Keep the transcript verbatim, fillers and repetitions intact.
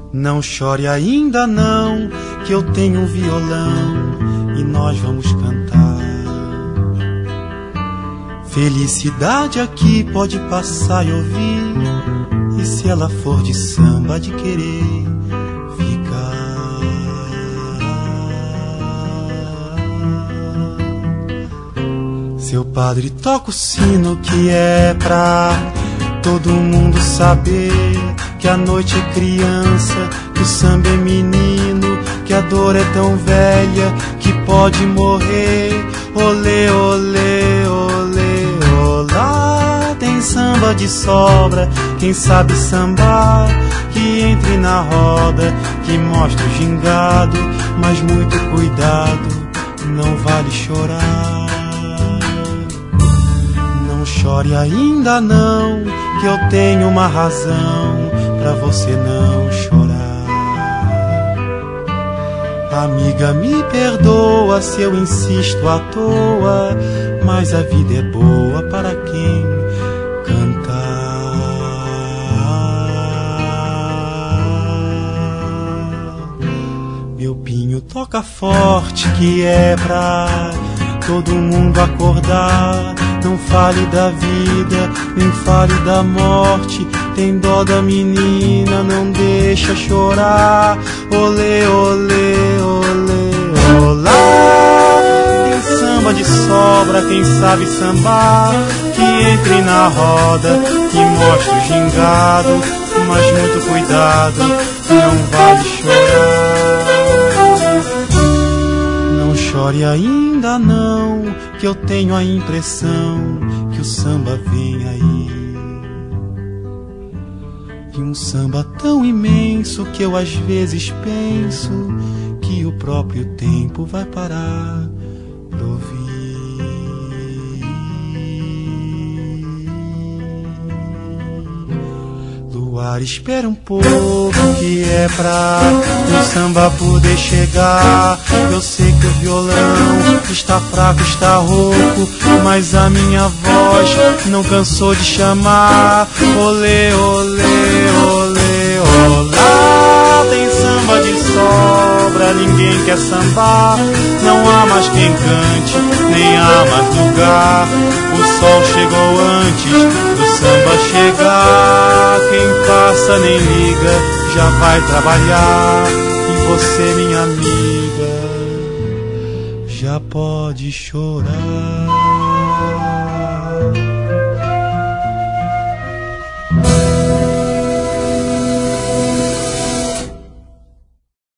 Não chore ainda não, que eu tenho um violão e nós vamos cantar. Felicidade aqui pode passar e ouvir, e se ela for de samba, de querer ficar. Seu padre toca o sino que é pra todo mundo saber que a noite é criança, que o samba é menino, que a dor é tão velha que pode morrer. Olê, olê, olê, olá. Tem samba de sobra, quem sabe sambar, que entre na roda, que mostra o gingado. Mas muito cuidado, não vale chorar. Não chore ainda não, que eu tenho uma razão pra você não chorar. Amiga, me perdoa se eu insisto à toa, mas a vida é boa para quem cantar. Meu pinho toca forte que é pra todo mundo acordar. Não fale da vida, nem fale da morte. Tem dó da menina, não deixa chorar. Olê, olê, olê, olá. Tem samba de sobra, quem sabe sambar, que entre na roda, que mostre o gingado. Mas muito cuidado, não vale chorar. Não chore ainda não, que eu tenho a impressão que o samba vem aí. E um samba tão imenso que eu às vezes penso que o próprio tempo vai parar pra ouvir. Luar, espera um pouco que é pra o samba poder chegar. Eu sei que o violão está fraco, está rouco, mas a minha voz não cansou de chamar. Olê, olê, olê, olá. Tem samba de sobra, ninguém quer sambar. Não há mais quem cante, nem há mais lugar. O sol chegou antes do samba chegar. Quem passa nem liga, já vai trabalhar. E você, minha amiga, já pode chorar.